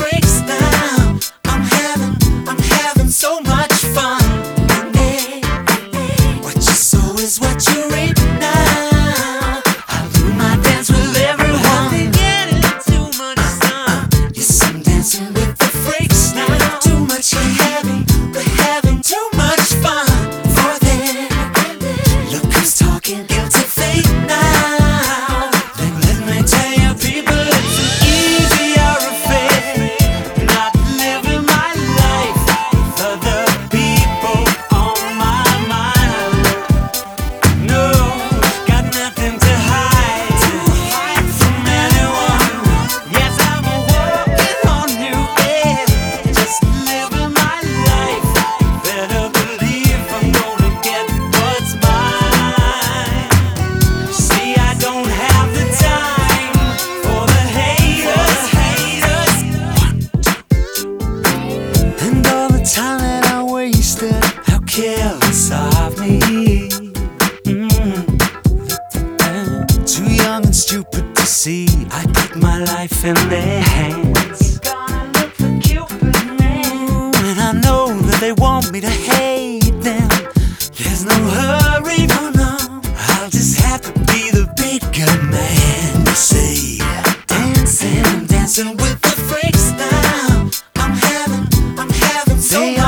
freaks now. I'm having so much fun. What you sow is what you reap now. I do my dance with everyone. Getting too much sun. Yes, I'm dancing with the freaks now. Too much heavy, we're having too much fun for them. Look who's talking guilty fate now. Then let me tell you, people, it's an easier affair. Not living my life for the people on my mind. No, got nothing to hide from anyone. Yes, I'm walking on new air, just living my life. Better believe I'm gonna get what's mine. See, I don't have the time for the haters. And all the time that I wasted, how careless of me. Too young and stupid to see I put my life in their hands. And I know that they want me to hate them. There's no hurry, no. I'll just have to be the bigger man, you see. Dancing with the freaks now. I'm having so